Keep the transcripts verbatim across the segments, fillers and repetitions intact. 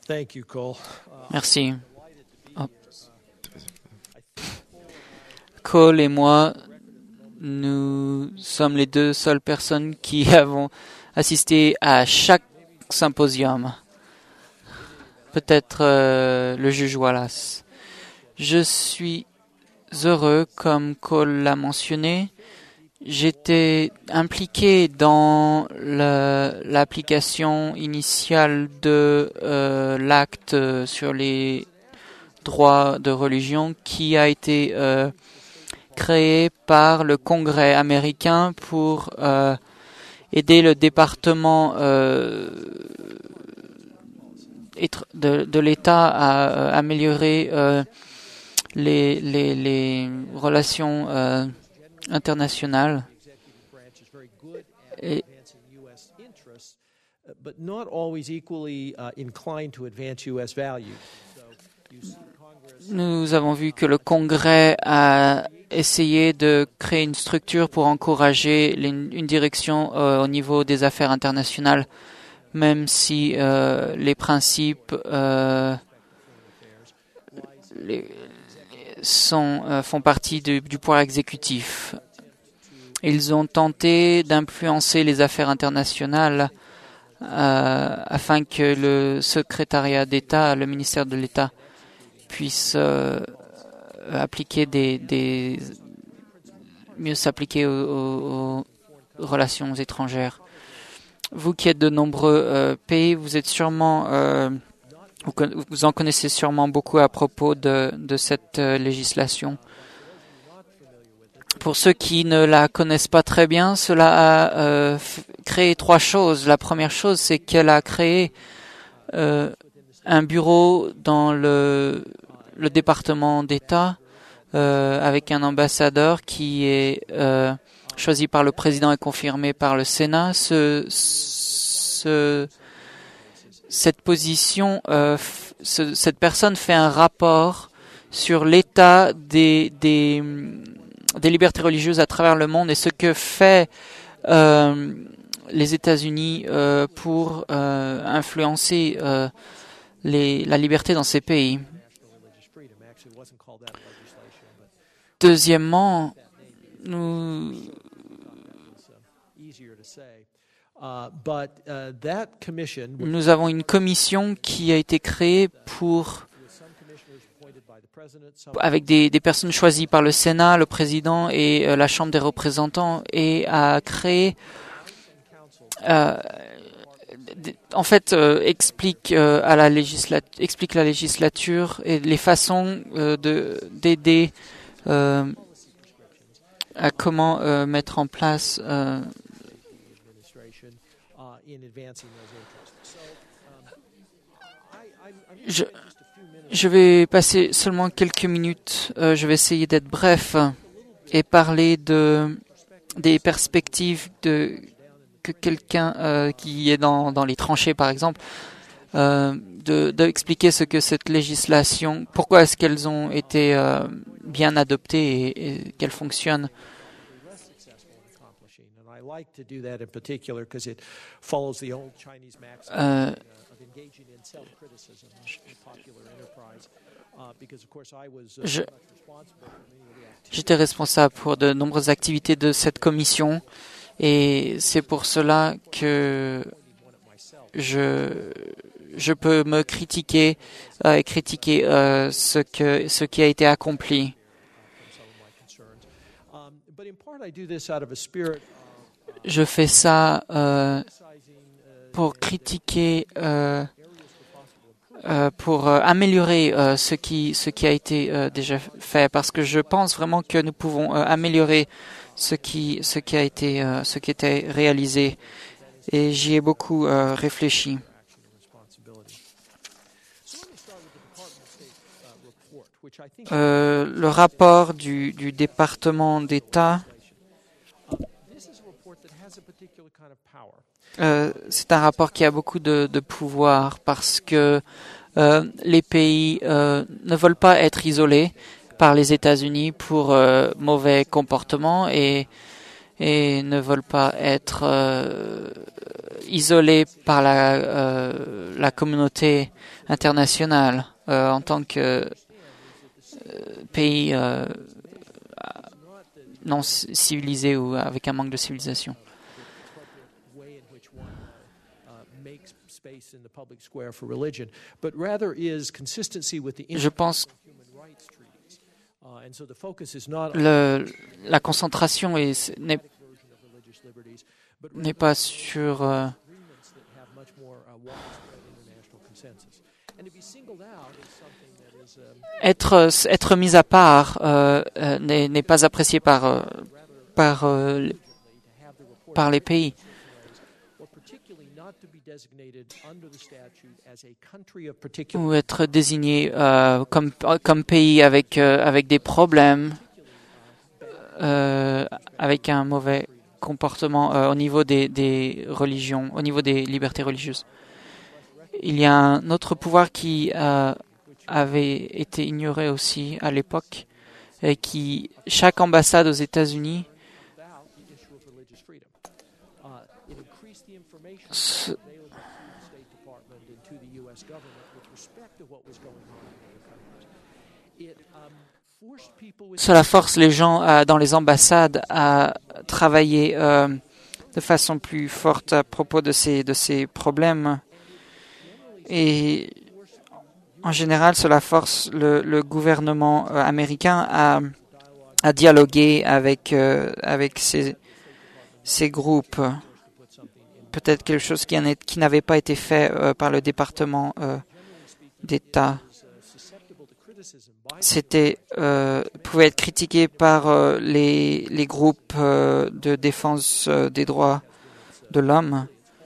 Merci. Oh. Cole et moi, nous sommes les deux seules personnes qui avons assisté à chaque symposium. Peut-être euh, le juge Wallace. Je suis heureux, comme Cole l'a mentionné. J'étais impliqué dans le, l'application initiale de euh, l'acte sur les droits de religion qui a été euh, créé par le Congrès américain pour euh, aider le département euh, de, de l'État à euh, améliorer euh, les, les, les relations euh, internationales. Et nous avons vu que le Congrès a essayé de créer une structure pour encourager une direction euh, au niveau des affaires internationales, même si euh, les principes euh, les, sont, euh, font partie de, du pouvoir exécutif. Ils ont tenté d'influencer les affaires internationales euh, afin que le secrétariat d'État, le ministère de l'État, puisse euh, appliquer des, des mieux s'appliquer aux, aux, aux relations étrangères. Vous qui êtes de nombreux euh, pays, vous êtes sûrement euh, vous, vous en connaissez sûrement beaucoup à propos de, de cette euh, législation. Pour ceux qui ne la connaissent pas très bien, cela a euh, f- créé trois choses. La première chose, c'est qu'elle a créé euh, un bureau dans le, le département d'État euh, avec un ambassadeur qui est euh, choisi par le président et confirmé par le Sénat. Ce, ce, cette position, euh, f- ce, cette personne fait un rapport sur l'état des, des, des libertés religieuses à travers le monde et ce que fait euh, les États-Unis euh, pour euh, influencer euh, les, la liberté dans ces pays. Deuxièmement, nous Nous avons une commission qui a été créée pour, avec des, des personnes choisies par le Sénat, le président et euh, la Chambre des représentants, et a créé, euh, en fait, euh, explique euh, à la législature, explique la législature et les façons euh, de d'aider euh, à comment euh, mettre en place. Euh, Je, je vais passer seulement quelques minutes. Euh, je vais essayer d'être bref et parler de des perspectives de que quelqu'un euh, qui est dans dans les tranchées, par exemple, euh, de d'expliquer ce que cette législation, pourquoi est-ce qu'elles ont été euh, bien adoptées et, et qu'elles fonctionnent. Euh, Je, j'étais responsable pour de nombreuses activités de cette commission et c'est pour cela que je, je peux me critiquer euh, et critiquer euh, ce, que, ce qui a été accompli. Je fais ça euh, pour critiquer euh, Euh, pour euh, améliorer euh, ce qui ce qui a été euh, déjà fait, parce que je pense vraiment que nous pouvons euh, améliorer ce qui ce qui a été euh, ce qui était réalisé, et j'y ai beaucoup euh, réfléchi. Euh, le rapport du, du département d'État, euh, c'est un rapport qui a beaucoup de, de pouvoir parce que euh, les pays euh, ne veulent pas être isolés par les États-Unis pour euh, mauvais comportements et, et ne veulent pas être euh, isolé par la, euh, la communauté internationale euh, en tant que euh, pays euh, non civilisé ou avec un manque de civilisation. Je pense le, la concentration est, n'est, n'est pas sur euh, être être mis à part euh, euh, n'est, n'est pas apprécié par euh, par euh, par les pays. Ou être désigné euh, comme comme pays avec euh, avec des problèmes, euh, avec un mauvais comportement euh, au niveau des, des religions, au niveau des libertés religieuses. Il y a un autre pouvoir qui euh, avait été ignoré aussi à l'époque, et qui chaque ambassade aux États-Unis se, Cela force les gens à, dans les ambassades à travailler euh, de façon plus forte à propos de ces, de ces problèmes. Et en général, cela force le, le gouvernement euh, américain à, à dialoguer avec, euh, avec ces, ces groupes. Peut-être quelque chose qui, en est, qui n'avait pas été fait euh, par le département euh, d'État. C'était euh, pouvait être critiqué par euh, les les groupes euh, de défense euh, des droits de l'homme.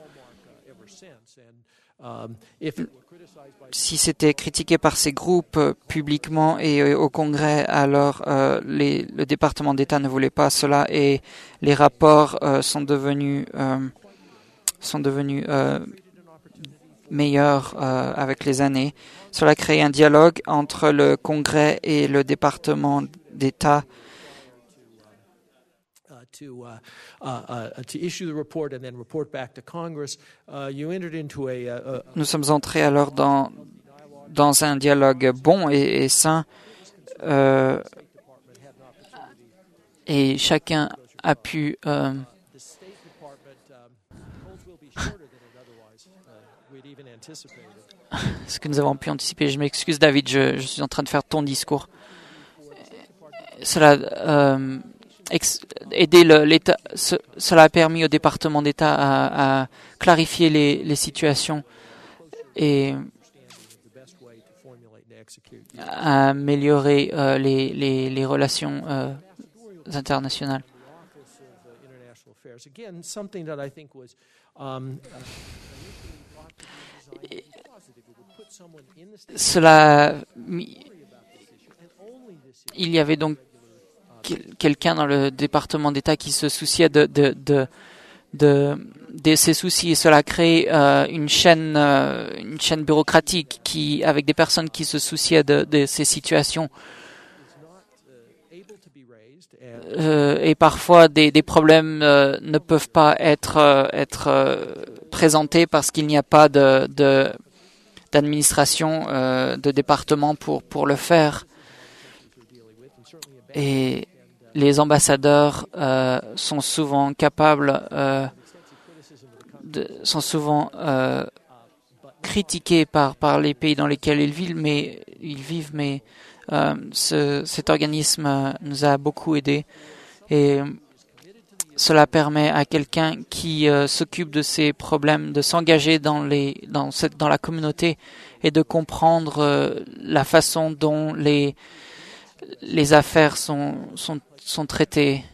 Si c'était critiqué par ces groupes euh, publiquement et euh, au Congrès, alors euh, les, le département d'État ne voulait pas cela et les rapports euh, sont devenus euh, sont devenus euh, meilleurs euh, avec les années. Cela crée un dialogue entre le Congrès et le département d'État. Nous sommes entrés alors dans, dans un dialogue bon et, et sain euh, et chacun a pu euh, ce que nous avons pu anticiper. Je m'excuse, David, je, je suis en train de faire ton discours. Cela euh, ex, aider le, l'État, ce, cela a permis au département d'État à, à clarifier les, les situations et à améliorer euh, les, les, les relations euh, internationales. Cela, il y avait donc quelqu'un dans le département d'État qui se souciait de, de, de, de, de ces soucis et cela crée euh, une chaîne, euh, une chaîne bureaucratique qui, avec des personnes qui se souciaient de, de ces situations. Euh, et parfois des, des problèmes euh, ne peuvent pas être, euh, être euh, présentés parce qu'il n'y a pas de, de d'administration, euh, de département pour, pour le faire. Et les ambassadeurs euh, sont souvent capables, euh, de, sont souvent euh, critiqués par, par les pays dans lesquels ils vivent, mais, ils vivent, mais euh, ce, cet organisme nous a beaucoup aidés. Et cela permet à quelqu'un qui euh, s'occupe de ces problèmes de s'engager dans les dans cette dans la communauté et de comprendre euh, la façon dont les les affaires sont sont sont traitées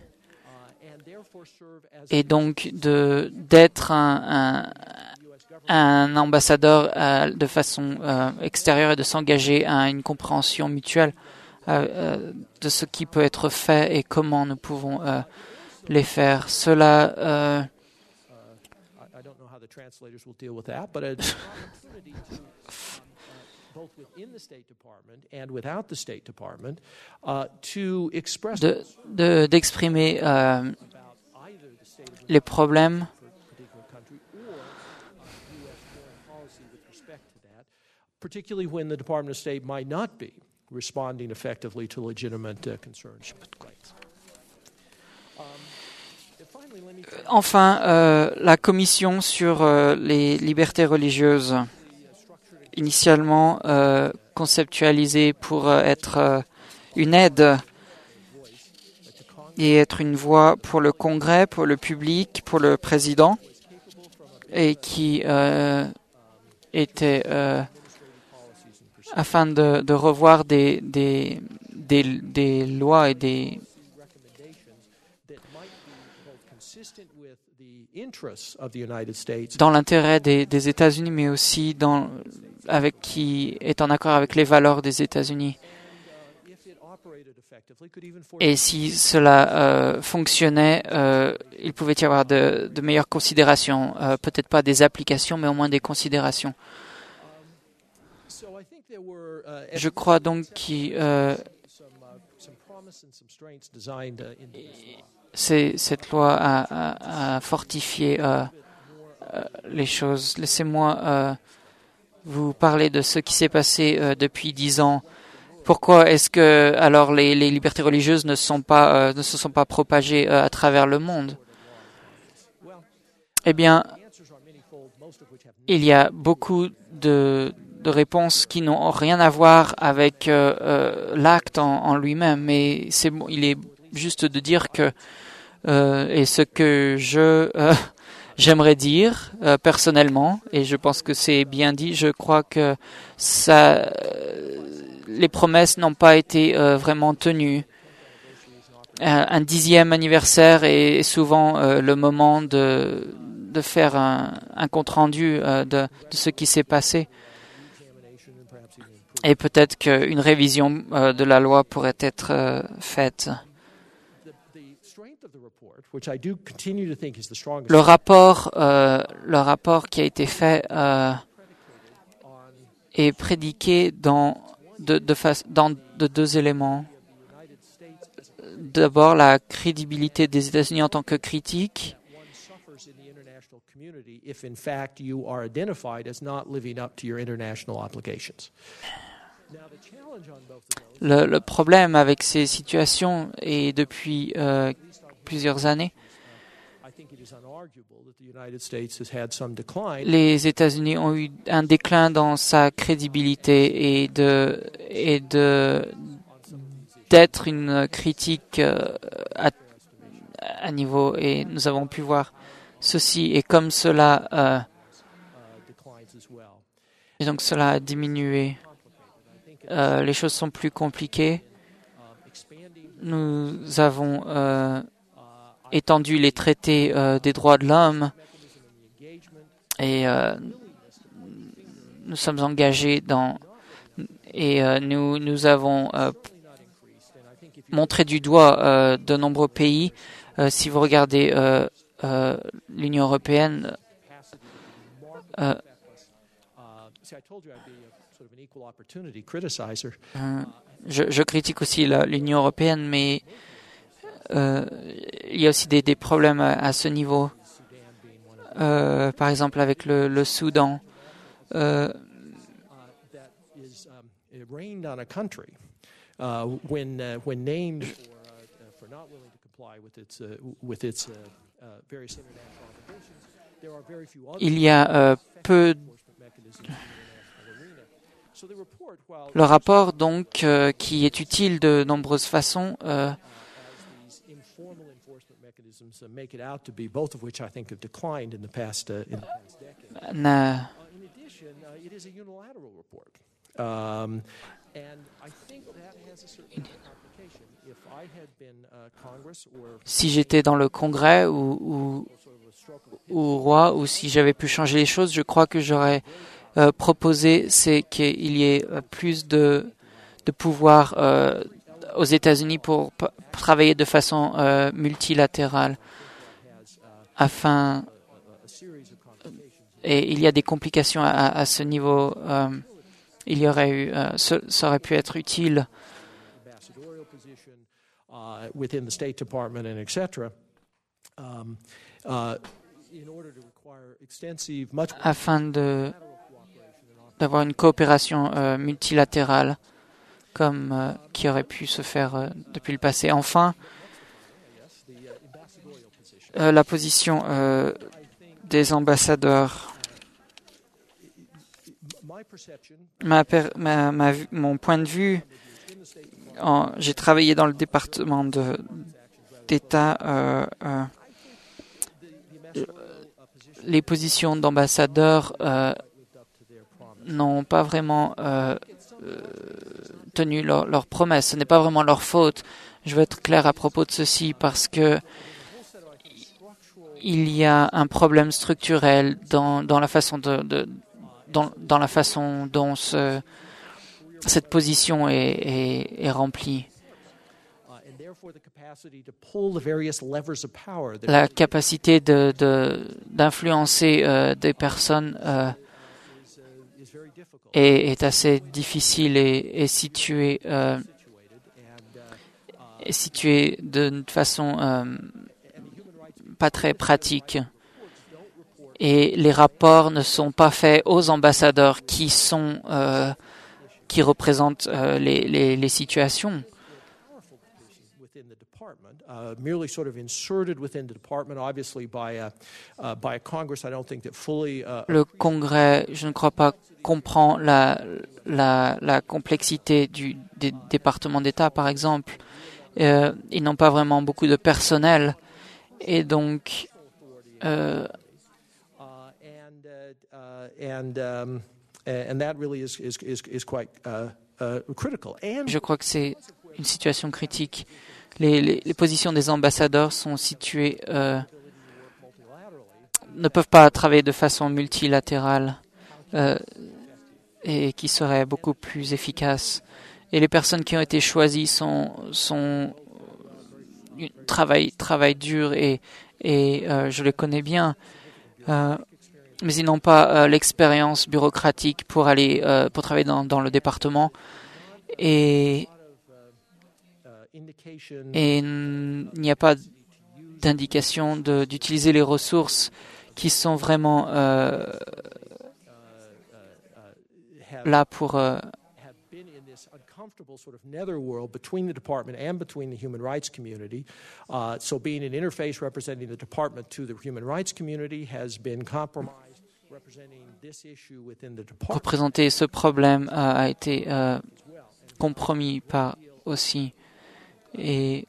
et donc de d'être un un, un ambassadeur euh, de façon euh, extérieure et de s'engager à une compréhension mutuelle euh, euh, de ce qui peut être fait et comment nous pouvons euh, les faire. Cela euh, de, de, d'exprimer euh, les problèmes particularly when the Department of State might not be responding effectively to legitimate uh, concerns. Enfin, euh, la commission sur euh, les libertés religieuses, initialement euh, conceptualisée pour euh, être euh, une aide et être une voix pour le Congrès, pour le public, pour le président, et qui euh, était euh, afin de, de revoir des, des, des, des lois et des dans l'intérêt des, des États-Unis, mais aussi dans, avec qui est en accord avec les valeurs des États-Unis. Et si cela euh, fonctionnait, euh, il pouvait y avoir de, de meilleures considérations, euh, peut-être pas des applications, mais au moins des considérations. Je crois donc que euh, c'est, cette loi a, a, a fortifié euh, euh, les choses. Laissez-moi euh, vous parler de ce qui s'est passé euh, depuis dix ans. Pourquoi est-ce que alors les, les libertés religieuses ne sont pas euh, ne se sont pas propagées euh, à travers le monde? Eh bien, il y a beaucoup de, de réponses qui n'ont rien à voir avec euh, euh, l'acte en, en lui-même, mais c'est il est juste de dire que euh, et ce que je euh, j'aimerais dire euh, personnellement, et je pense que c'est bien dit, je crois que ça euh, les promesses n'ont pas été euh, vraiment tenues. Un, un dixième anniversaire est souvent euh, le moment de, de faire un, un compte-rendu euh, de, de ce qui s'est passé. Et peut-être qu'une révision euh, de la loi pourrait être euh, faite. Le rapport, euh, le rapport qui a été fait euh, est prédiqué dans De, de, face, dans de deux éléments. D'abord, la crédibilité des États-Unis en tant que critique. Le, le problème avec ces situations, et depuis euh, plusieurs années, les États-Unis ont eu un déclin dans sa crédibilité et de et de d'être une critique à, à niveau, et nous avons pu voir ceci, et comme cela euh, et donc cela a diminué. Euh, les choses sont plus compliquées. Nous avons euh, étendu les traités euh, des droits de l'homme et euh, nous sommes engagés dans et euh, nous nous avons euh, montré du doigt euh, de nombreux pays. Euh, si vous regardez euh, euh, l'Union européenne, euh, euh, je, je critique aussi la, l'Union européenne, mais euh, il y a aussi des, des problèmes à, à ce niveau. Euh, par exemple, avec le, le Soudan. Euh, il y a euh, peu. Le rapport, donc, euh, qui est utile de nombreuses façons, euh, n'a si j'étais dans le Congrès ou, ou, ou roi, ou si j'avais pu changer les choses, je crois que j'aurais euh, proposé c'est qu'il y ait plus de, de pouvoir euh, aux États-Unis pour p- travailler de façon euh, multilatérale afin et il y a des complications à, à ce niveau. Euh, il y aurait eu, euh, ce, ça aurait pu être utile. Within the State Department and et cetera. Um, uh, in order to require extensive, much afin de d'avoir une coopération euh, multilatérale comme euh, qui aurait pu se faire euh, depuis le passé. Enfin, euh, la position euh, des ambassadeurs. Ma, ma, ma, mon point de vue, en, j'ai travaillé dans le département de, d'État. Euh, euh, les positions d'ambassadeurs euh, n'ont pas vraiment euh, euh, tenu leur, leur promesse. Ce n'est pas vraiment leur faute. Je veux être clair à propos de ceci parce que il y a un problème structurel dans, dans la façon de, de dans, dans la façon dont ce, cette position est, est, est remplie. La capacité de, de, d'influencer euh, des personnes euh, est, est assez difficile et est située, euh, est située d'une façon euh, pas très pratique. Et les rapports ne sont pas faits aux ambassadeurs qui sont euh, qui représentent euh, les, les, les situations. Uh, merely sort of inserted within the department, obviously by a, uh, by a Congress. I don't think that fully. Uh, Le Congrès, je ne crois pas, comprend la la, la complexité du des départements d'État, par exemple. Euh, ils n'ont pas vraiment beaucoup de personnel, et donc. Euh, Je crois que c'est une situation critique. Les, les, les positions des ambassadeurs sont situées, euh, ne peuvent pas travailler de façon multilatérale euh, et qui serait beaucoup plus efficace. Et les personnes qui ont été choisies sont, sont travaillent, travaillent dur et, et euh, je les connais bien. Euh, mais ils n'ont pas euh, l'expérience bureaucratique pour aller euh, pour travailler dans, dans le département et et il n'y a pas d'indication de, d'utiliser les ressources qui sont vraiment euh, là pour euh, uncomfortable sort of netherworld between the department and between the human rights community. Uh, so being an interface representing the department to the human rights community has been compromised. Representing this issue within the department. Représenter ce problème a, a été euh, compromis par aussi et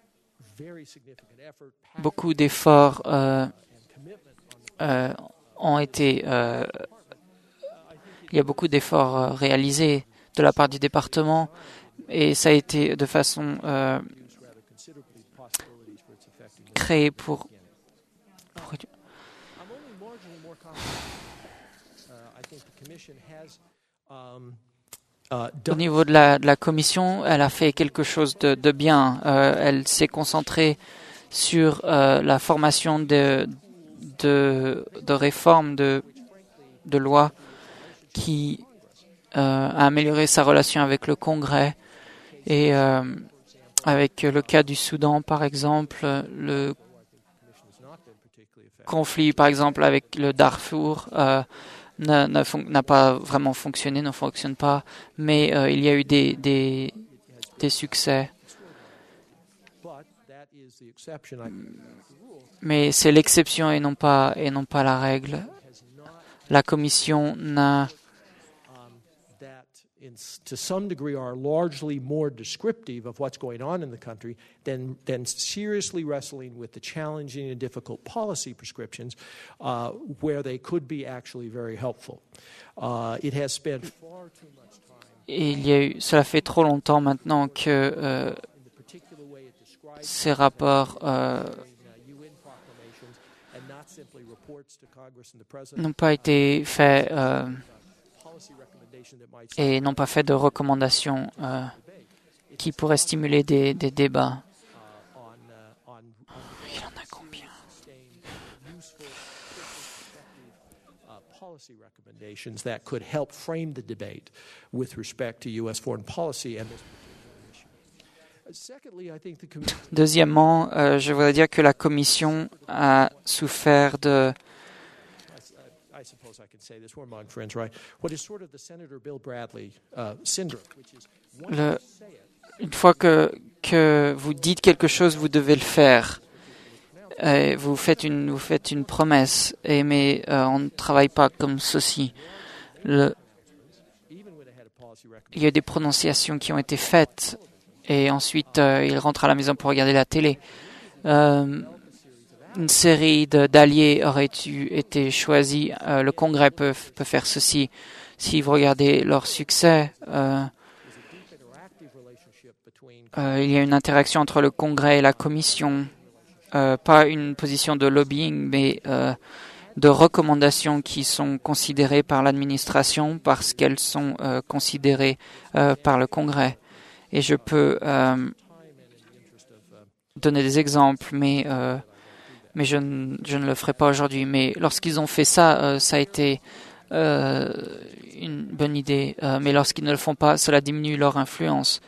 beaucoup d'efforts euh, euh, ont été euh, il y a beaucoup d'efforts euh, réalisés de la part du département et ça a été de façon euh, créé pour, pour... Au niveau de la, de la commission, elle a fait quelque chose de, de bien. Euh, elle s'est concentrée sur euh, la formation de, de, de réformes de, de lois qui euh, a amélioré sa relation avec le Congrès et euh, avec le cas du Soudan, par exemple, le conflit, par exemple, avec le Darfour euh, n'a, n'a, fon- n'a pas vraiment fonctionné, ne fonctionne pas, mais euh, il y a eu des, des, des succès. Mais c'est l'exception et non pas, et non pas la règle. La Commission n'a to some degree are largely more descriptive of what's going on in the country than, than seriously wrestling with the challenging and difficult policy prescriptions uh, where they could be actually very helpful. Uh, it has spent far too much time. Il y a eu, cela fait trop longtemps maintenant que euh, ces rapports euh, n'ont pas été faits euh, et n'ont pas fait de recommandations euh, qui pourraient stimuler des, des débats. Il y en a combien? Policy recommendations that could help frame the debate with respect to U S foreign policy and this particular issue. Secondly, I think the commission. Deuxièmement, euh, je voudrais dire que la Commission a souffert de I suppose I can say this. We're among friends, right? What is sort of the Senator Bill Bradley uh, syndrome, which is once Le, you say it, une fois que, que vous dites quelque chose, vous devez le faire. Et vous faites une, vous faites une promesse, et, mais euh, on ne travaille pas comme ceci. Le, even with a head of policy recommendation, il y a des prononciations qui ont été faites, et ensuite euh, il rentre à la maison pour regarder la télé. Euh, une série de, d'alliés aurait eu été choisie. Euh, le Congrès peut, peut faire ceci. Si vous regardez leur succès, euh, interactive relationship between euh, il y a une interaction entre le Congrès et la Commission. Euh, pas une position de lobbying, mais euh, de recommandations qui sont considérées par l'administration parce qu'elles sont euh, considérées euh, par le Congrès. Et je peux euh, donner des exemples, mais, euh, mais je, ne, je ne le ferai pas aujourd'hui. Mais lorsqu'ils ont fait ça, euh, ça a été euh, une bonne idée. Euh, mais lorsqu'ils ne le font pas, cela diminue leur influence.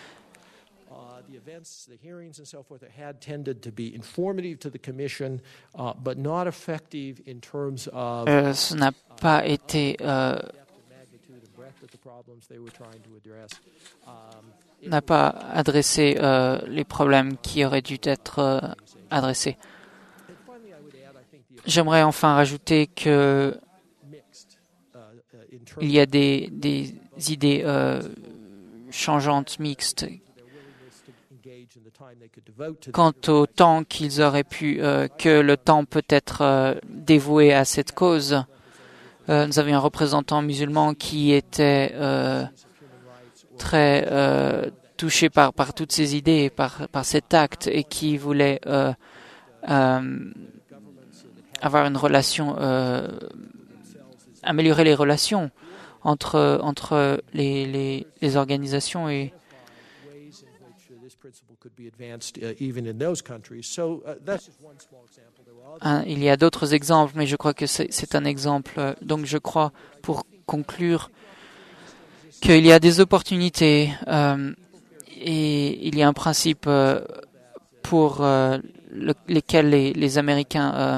the hearings and so forth that had tended to be informative to the Commission, uh, but not effective in terms of Euh, ce n'a pas été euh, magnitude and breadth of the problems they were trying to address. Um, n'a pas adressé euh, les problèmes qui auraient dû être euh, adressés. and finally, I would add, I think the J'aimerais enfin rajouter que mixed uh, uh, in terms il y a des, des idées euh, changeantes, mixtes, engage in the time they could devote to quant au temps qu'ils auraient pu, euh, que le temps peut être euh, dévoué à cette cause. Euh, nous avions un représentant musulman qui était euh, très euh, touché par, par toutes ces idées, par, par cet acte, et qui voulait euh, euh, avoir une relation, euh, améliorer les relations entre, entre les, les, les organisations et ways in which uh, this principle could be advanced uh, even in those countries. So uh, that's just one small example. There were other Hein, il y a d'autres exemples, mais je crois que c'est, c'est un exemple. Donc je crois, pour conclure, qu'il y a des opportunités euh, et il y a un principe euh, pour euh, le, lesquels les, les Américains euh,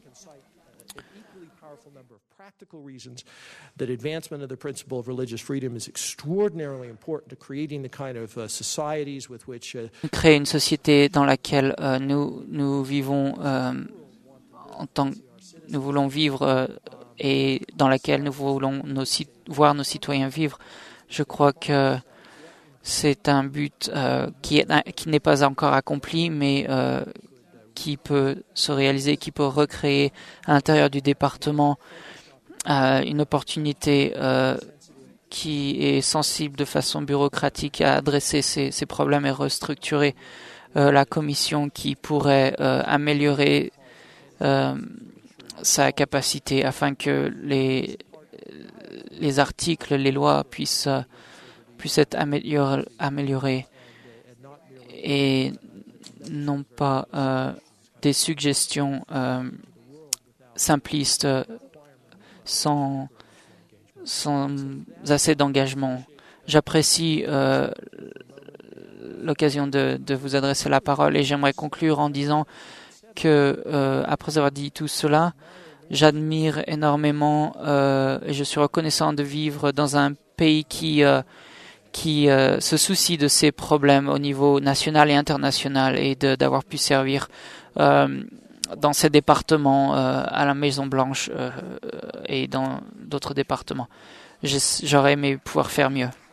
equally powerful number of practical reasons that advancement of the principle of religious freedom is extraordinarily important to creating the kind of uh, societies with which uh, créent une société dans laquelle euh, nous, nous vivons euh, en tant que nous voulons vivre euh, et dans laquelle nous voulons nos, voir nos citoyens vivre. Je crois que c'est un but euh, qui, est, qui n'est pas encore accompli, mais euh, qui peut se réaliser, qui peut recréer à l'intérieur du département euh, une opportunité euh, qui est sensible de façon bureaucratique à adresser ces, ces problèmes et restructurer euh, la commission qui pourrait euh, améliorer euh, sa capacité afin que les, les articles, les lois puissent, puissent être améliorés, améliorés et non pas euh, des suggestions euh, simplistes sans, sans assez d'engagement. J'apprécie euh, l'occasion de, de vous adresser la parole et j'aimerais conclure en disant que, euh, après avoir dit tout cela, j'admire énormément euh, et je suis reconnaissant de vivre dans un pays qui, euh, qui euh, se soucie de ces problèmes au niveau national et international et de, d'avoir pu servir euh, dans ces départements euh, à la Maison-Blanche euh, et dans d'autres départements. J'aurais aimé pouvoir faire mieux.